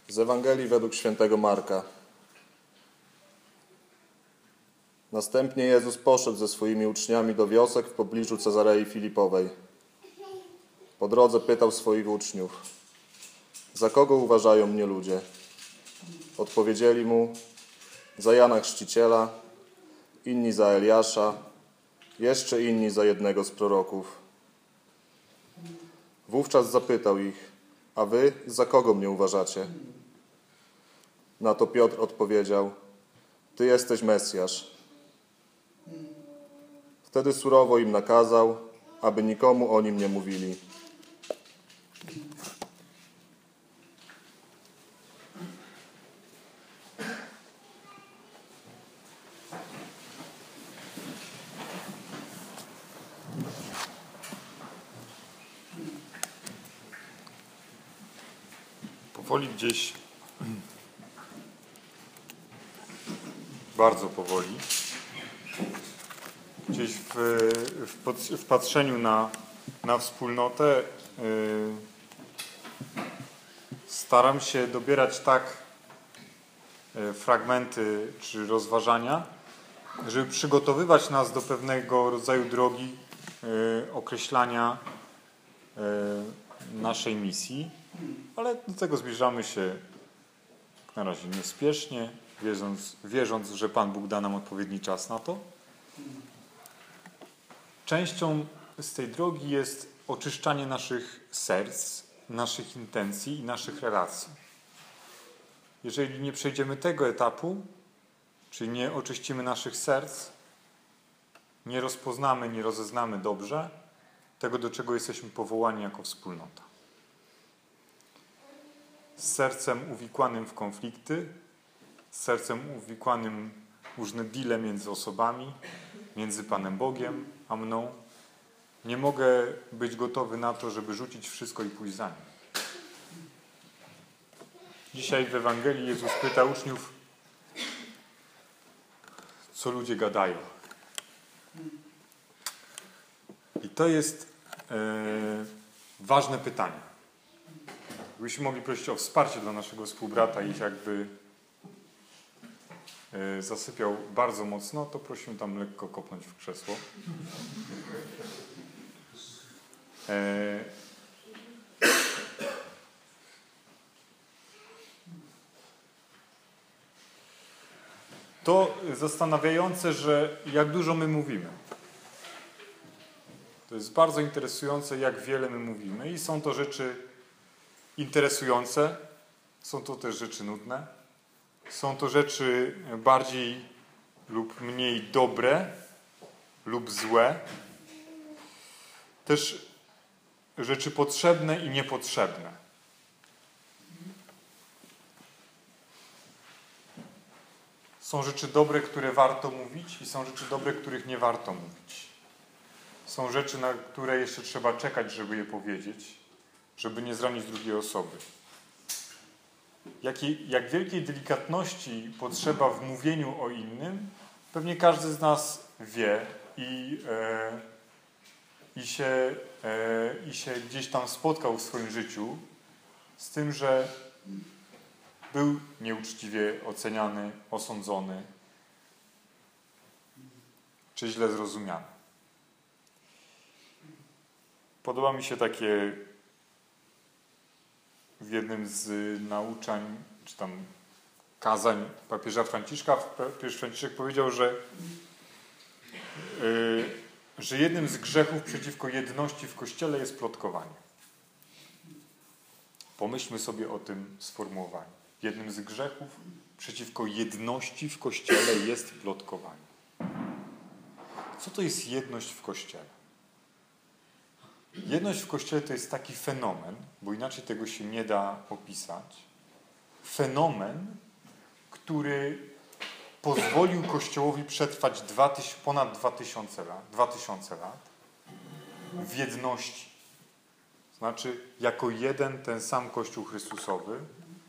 Z Ewangelii według świętego Marka. Następnie Jezus poszedł ze swoimi uczniami do wiosek w pobliżu Cezarei Filipowej. Po drodze pytał swoich uczniów: za kogo uważają mnie ludzie? Odpowiedzieli mu: za Jana Chrzciciela, inni za Eliasza, jeszcze inni za jednego z proroków. Wówczas zapytał ich: a wy za kogo mnie uważacie? Na to Piotr odpowiedział: ty jesteś Mesjasz. Wtedy surowo im nakazał, aby nikomu o nim nie mówili. Powoli gdzieś, bardzo powoli, gdzieś w patrzeniu na wspólnotę staram się dobierać tak fragmenty czy rozważania, żeby przygotowywać nas do pewnego rodzaju drogi określania naszej misji, ale do tego zbliżamy się na razie niespiesznie, wierząc, że Pan Bóg da nam odpowiedni czas na to. Częścią z tej drogi jest oczyszczanie naszych serc, naszych intencji i naszych relacji. Jeżeli nie przejdziemy tego etapu, czyli nie oczyścimy naszych serc, nie rozpoznamy, nie rozeznamy dobrze tego, do czego jesteśmy powołani jako wspólnota. Z sercem uwikłanym w konflikty, z sercem uwikłanym w różne deale między osobami, między Panem Bogiem a mną, nie mogę być gotowy na to, żeby rzucić wszystko i pójść za Nim. Dzisiaj w Ewangelii Jezus pyta uczniów, co ludzie gadają. I to jest ważne pytanie. Gdybyśmy mogli prosić o wsparcie dla naszego współbrata i jakby zasypiał bardzo mocno, to prosimy tam lekko kopnąć w krzesło. To zastanawiające, że jak dużo my mówimy. To jest bardzo interesujące, jak wiele my mówimy i są to rzeczy interesujące, są to też rzeczy nudne, są to rzeczy bardziej lub mniej dobre lub złe, też rzeczy potrzebne i niepotrzebne. Są rzeczy dobre, które warto mówić i są rzeczy dobre, których nie warto mówić. Są rzeczy, na które jeszcze trzeba czekać, żeby je powiedzieć, żeby nie zranić drugiej osoby. Jak wielkiej delikatności potrzeba w mówieniu o innym, pewnie każdy z nas wie i się gdzieś tam spotkał w swoim życiu z tym, że był nieuczciwie oceniany, osądzony, czy źle zrozumiany. Podoba mi się takie w jednym z nauczań, czy tam kazań papieża Franciszka. Papież Franciszek powiedział, że jednym z grzechów przeciwko jedności w Kościele jest plotkowanie. Pomyślmy sobie o tym sformułowaniu. Jednym z grzechów przeciwko jedności w Kościele jest plotkowanie. Co to jest jedność w Kościele? Jedność w Kościele to jest taki fenomen, bo inaczej tego się nie da opisać. Fenomen, który pozwolił Kościołowi przetrwać ponad 2000 lat w jedności. Znaczy, jako jeden, ten sam Kościół Chrystusowy.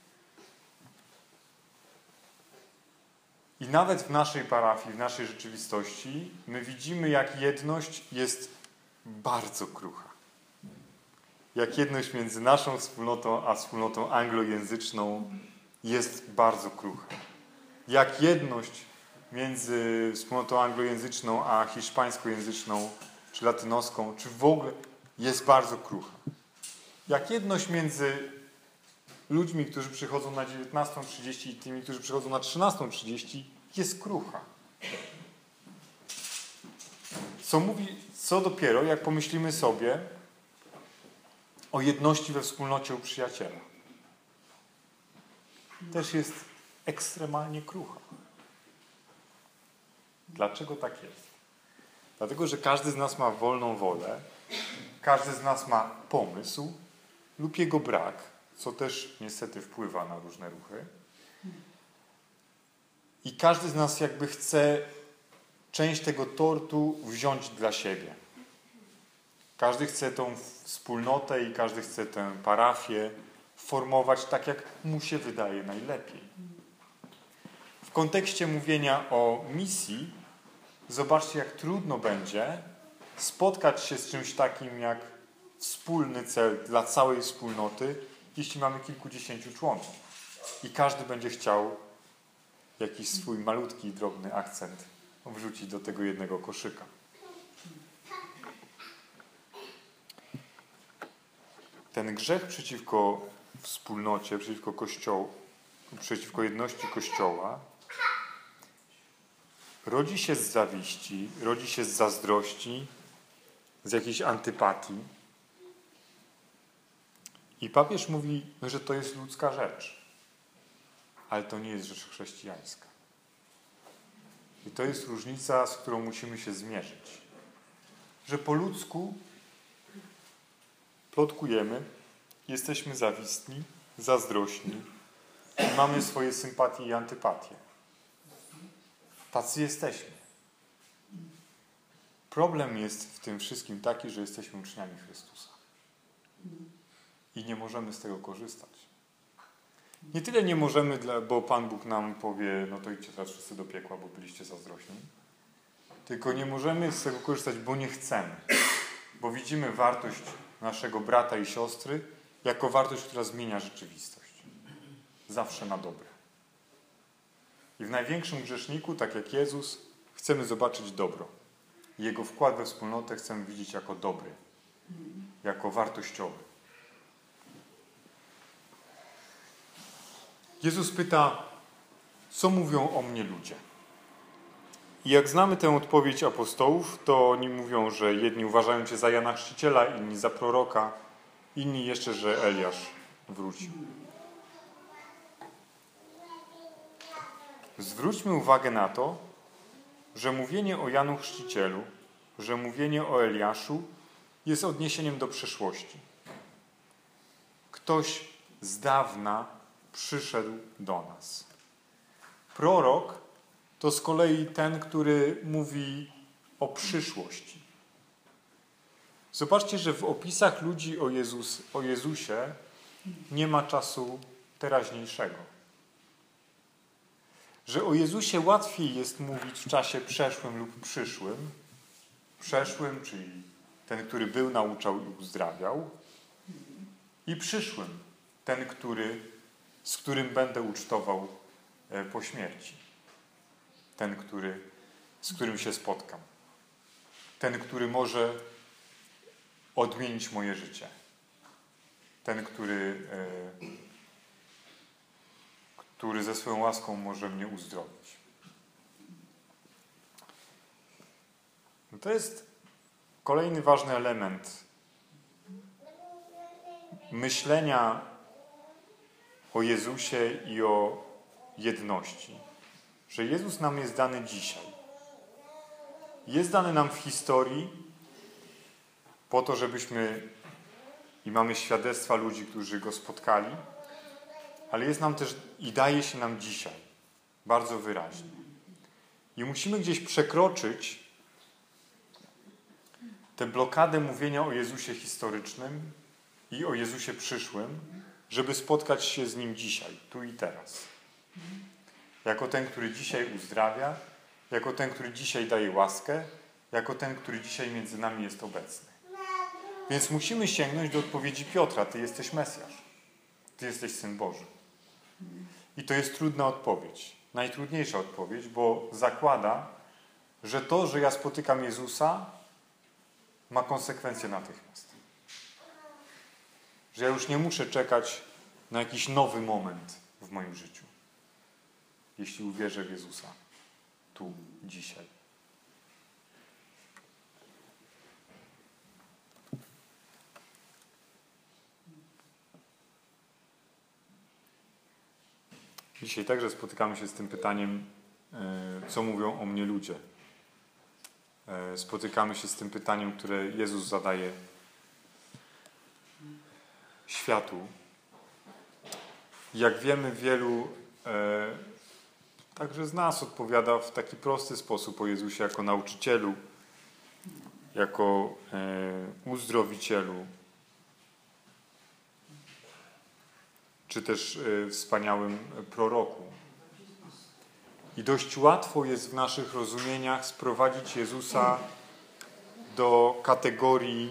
I nawet w naszej parafii, w naszej rzeczywistości my widzimy, jak jedność jest bardzo krucha. jak jedność między naszą wspólnotą a wspólnotą anglojęzyczną jest bardzo krucha. Jak jedność między wspólnotą anglojęzyczną a hiszpańskojęzyczną, czy latynoską, czy w ogóle jest bardzo krucha. Jak jedność między ludźmi, którzy przychodzą na 19:30 i tymi, którzy przychodzą na 13:30 jest krucha. Co dopiero, jak pomyślimy sobie o jedności we wspólnocie u przyjaciela. Też jest ekstremalnie krucha. Dlaczego tak jest? Dlatego, że każdy z nas ma wolną wolę, każdy z nas ma pomysł lub jego brak, co też niestety wpływa na różne ruchy. I każdy z nas jakby chce część tego tortu wziąć dla siebie. Każdy chce tą wspólnotę i każdy chce tę parafię formować tak, jak mu się wydaje najlepiej. W kontekście mówienia o misji, zobaczcie, jak trudno będzie spotkać się z czymś takim jak wspólny cel dla całej wspólnoty, jeśli mamy kilkudziesięciu członków. I każdy będzie chciał jakiś swój malutki, drobny akcent wrzucić do tego jednego koszyka. Ten grzech przeciwko wspólnocie, przeciwko Kościołowi, przeciwko jedności Kościoła rodzi się z zawiści, rodzi się z zazdrości, z jakiejś antypatii. I papież mówi, że to jest ludzka rzecz, ale to nie jest rzecz chrześcijańska. I to jest różnica, z którą musimy się zmierzyć. Że po ludzku plotkujemy, jesteśmy zawistni, zazdrośni i mamy swoje sympatie i antypatie. Tacy jesteśmy. Problem jest w tym wszystkim taki, że jesteśmy uczniami Chrystusa. I nie możemy z tego korzystać. Nie tyle nie możemy, bo Pan Bóg nam powie, no to idźcie teraz wszyscy do piekła, bo byliście zazdrośni. Tylko nie możemy z tego korzystać, bo nie chcemy. Bo widzimy wartość naszego brata i siostry jako wartość, która zmienia rzeczywistość. Zawsze na dobre. I w największym grzeszniku, tak jak Jezus, chcemy zobaczyć dobro. Jego wkład we wspólnotę chcemy widzieć jako dobry, jako wartościowy. Jezus pyta, co mówią o mnie ludzie? I jak znamy tę odpowiedź apostołów, to oni mówią, że jedni uważają Cię za Jana Chrzciciela, inni za proroka, inni jeszcze, że Eliasz wrócił. Zwróćmy uwagę na to, że mówienie o Janu Chrzcicielu, że mówienie o Eliaszu jest odniesieniem do przeszłości. Ktoś z dawna przyszedł do nas. Prorok to z kolei ten, który mówi o przyszłości. Zobaczcie, że w opisach ludzi o Jezusie nie ma czasu teraźniejszego. Że o Jezusie łatwiej jest mówić w czasie przeszłym lub przyszłym. Przeszłym, czyli ten, który był, nauczał i uzdrawiał. I przyszłym, ten, z którym będę ucztował po śmierci. Ten, z którym się spotkam. Ten, który może odmienić moje życie. Ten, który ze swoją łaską może mnie uzdrowić. To jest kolejny ważny element myślenia o Jezusie i o jedności. Że Jezus nam jest dany dzisiaj. Jest dany nam w historii po to, żebyśmy i mamy świadectwa ludzi, którzy Go spotkali, ale jest nam też i daje się nam dzisiaj. Bardzo wyraźnie. I musimy gdzieś przekroczyć tę blokadę mówienia o Jezusie historycznym i o Jezusie przyszłym, żeby spotkać się z Nim dzisiaj, tu i teraz. Jako ten, który dzisiaj uzdrawia, jako ten, który dzisiaj daje łaskę, jako ten, który dzisiaj między nami jest obecny. Więc musimy sięgnąć do odpowiedzi Piotra. Ty jesteś Mesjasz. Ty jesteś Syn Boży. I to jest trudna odpowiedź. Najtrudniejsza odpowiedź, bo zakłada, że to, że ja spotykam Jezusa, ma konsekwencje natychmiast. Że ja już nie muszę czekać na jakiś nowy moment w moim życiu, jeśli uwierzę w Jezusa tu, dzisiaj. Dzisiaj także spotykamy się z tym pytaniem, co mówią o mnie ludzie. Spotykamy się z tym pytaniem, które Jezus zadaje światu. Jak wiemy, wielu także z nas odpowiada w taki prosty sposób o Jezusie jako nauczycielu, jako uzdrowicielu, czy też wspaniałym proroku. I dość łatwo jest w naszych rozumieniach sprowadzić Jezusa do kategorii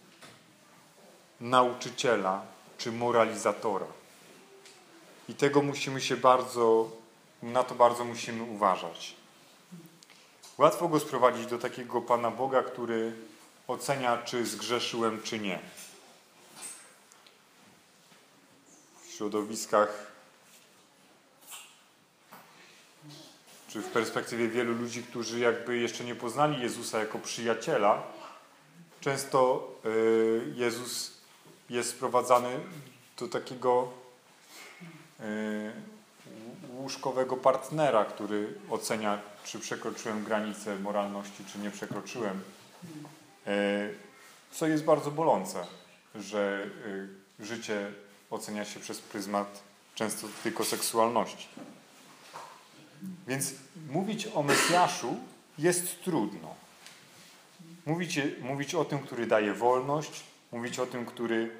nauczyciela czy moralizatora. I tego musimy się na to bardzo musimy uważać. Łatwo go sprowadzić do takiego Pana Boga, który ocenia, czy zgrzeszyłem, czy nie. W środowiskach, czy w perspektywie wielu ludzi, którzy jakby jeszcze nie poznali Jezusa jako przyjaciela, często Jezus jest sprowadzany do takiego łóżkowego partnera, który ocenia, czy przekroczyłem granicę moralności, czy nie przekroczyłem. Co jest bardzo bolące, że życie ocenia się przez pryzmat często tylko seksualności. Więc mówić o Mesjaszu jest trudno. Mówić o tym, który daje wolność, mówić o tym, który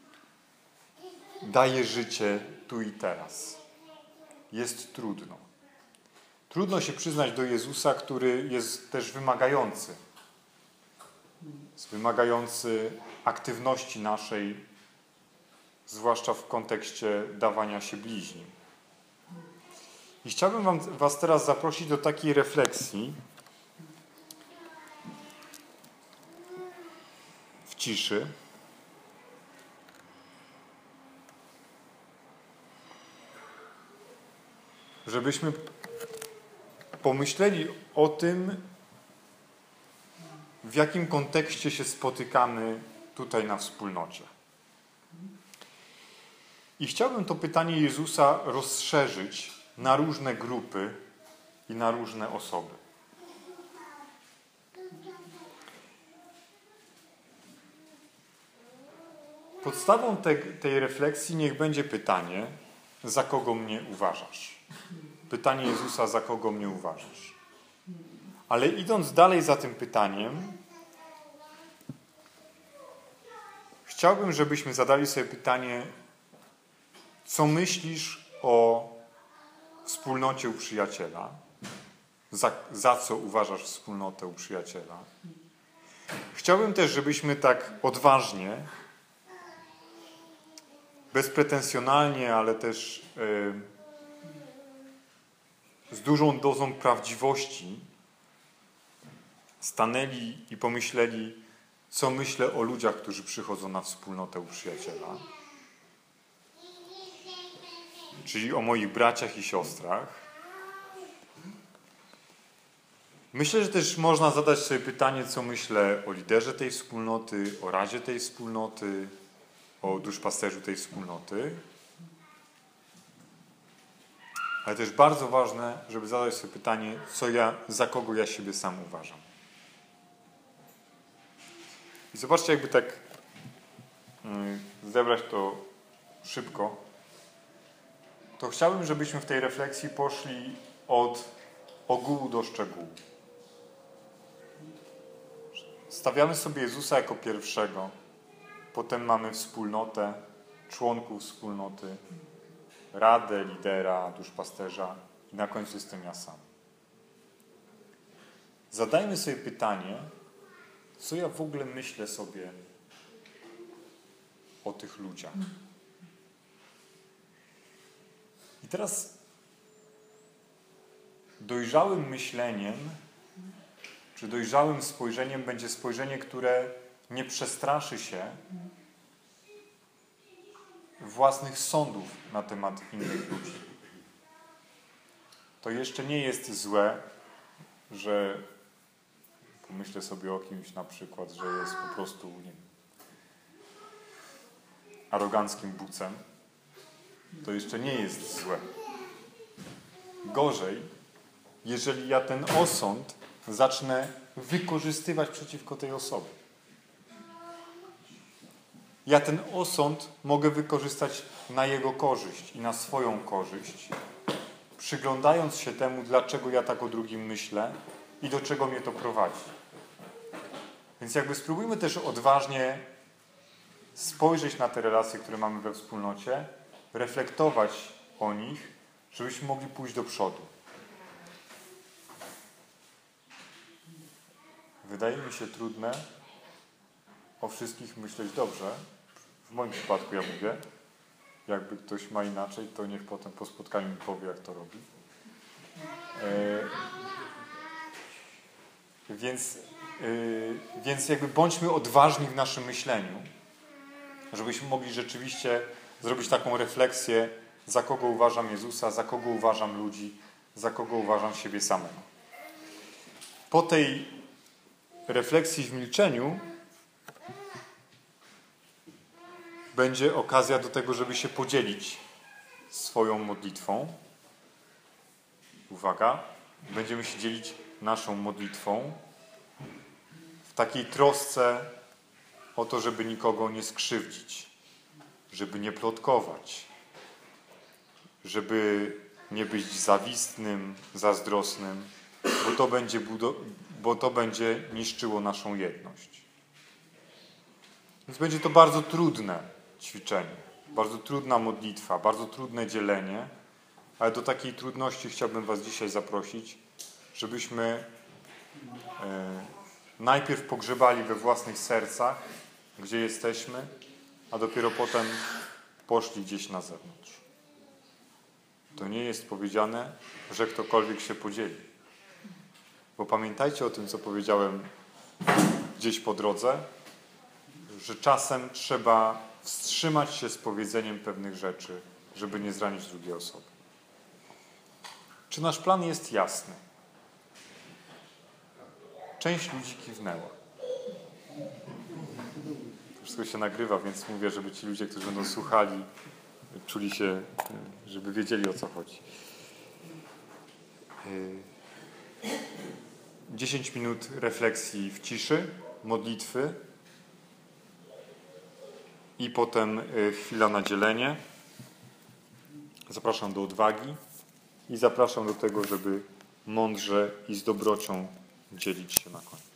daje życie tu i teraz. Jest trudno. Trudno się przyznać do Jezusa, który jest też wymagający. Jest wymagający aktywności naszej, zwłaszcza w kontekście dawania się bliźnim. I chciałbym was teraz zaprosić do takiej refleksji w ciszy. Żebyśmy pomyśleli o tym, w jakim kontekście się spotykamy tutaj na wspólnocie. I chciałbym to pytanie Jezusa rozszerzyć na różne grupy i na różne osoby. Podstawą tej refleksji niech będzie pytanie, za kogo mnie uważasz? Pytanie Jezusa, za kogo mnie uważasz? Ale idąc dalej za tym pytaniem, chciałbym, żebyśmy zadali sobie pytanie, co myślisz o wspólnocie u przyjaciela? Za co uważasz wspólnotę u przyjaciela? Chciałbym też, żebyśmy tak odważnie, bezpretensjonalnie, ale też z dużą dozą prawdziwości stanęli i pomyśleli, co myślę o ludziach, którzy przychodzą na wspólnotę u przyjaciela. Czyli o moich braciach i siostrach. Myślę, że też można zadać sobie pytanie, co myślę o liderze tej wspólnoty, o radzie tej wspólnoty, o duszpasterzu tej wspólnoty. Ale też bardzo ważne, żeby zadać sobie pytanie, za kogo ja siebie sam uważam. I zobaczcie, jakby tak zebrać to szybko, to chciałbym, żebyśmy w tej refleksji poszli od ogółu do szczegółu. Stawiamy sobie Jezusa jako pierwszego, potem mamy wspólnotę, członków wspólnoty, radę, lidera, duszpasterza i na końcu jestem ja sam. Zadajmy sobie pytanie, co ja w ogóle myślę sobie o tych ludziach. I teraz dojrzałym myśleniem, czy dojrzałym spojrzeniem będzie spojrzenie, które nie przestraszy się własnych sądów na temat innych ludzi. To jeszcze nie jest złe, że pomyślę sobie o kimś na przykład, że jest po prostu, nie wiem, aroganckim bucem. To jeszcze nie jest złe. Gorzej, jeżeli ja ten osąd zacznę wykorzystywać przeciwko tej osobie. Ja ten osąd mogę wykorzystać na jego korzyść i na swoją korzyść, przyglądając się temu, dlaczego ja tak o drugim myślę i do czego mnie to prowadzi. Więc jakby spróbujmy też odważnie spojrzeć na te relacje, które mamy we wspólnocie, reflektować o nich, żebyśmy mogli pójść do przodu. Wydaje mi się trudne o wszystkich myśleć dobrze. W moim przypadku ja mówię. Jakby ktoś ma inaczej, to niech potem po spotkaniu mi powie, jak to robi. Więc jakby bądźmy odważni w naszym myśleniu, żebyśmy mogli rzeczywiście zrobić taką refleksję, za kogo uważam Jezusa, za kogo uważam ludzi, za kogo uważam siebie samego. Po tej refleksji w milczeniu będzie okazja do tego, żeby się podzielić swoją modlitwą. Uwaga, będziemy się dzielić naszą modlitwą w takiej trosce o to, żeby nikogo nie skrzywdzić, żeby nie plotkować, żeby nie być zawistnym, zazdrosnym, bo to będzie niszczyło naszą jedność. Więc będzie to bardzo trudne ćwiczenie, bardzo trudna modlitwa, bardzo trudne dzielenie, ale do takiej trudności chciałbym was dzisiaj zaprosić, żebyśmy najpierw pogrzebali we własnych sercach, gdzie jesteśmy, a dopiero potem poszli gdzieś na zewnątrz. To nie jest powiedziane, że ktokolwiek się podzieli. Bo pamiętajcie o tym, co powiedziałem gdzieś po drodze, że czasem trzeba wstrzymać się z powiedzeniem pewnych rzeczy, żeby nie zranić drugiej osoby. Czy nasz plan jest jasny? Część ludzi kiwnęła. To wszystko się nagrywa, więc mówię, żeby ci ludzie, którzy będą słuchali, czuli się, żeby wiedzieli, o co chodzi. 10 minut refleksji w ciszy, modlitwy i potem chwila na dzielenie. Zapraszam do odwagi i zapraszam do tego, żeby mądrze i z dobrocią dzielić się na koniec.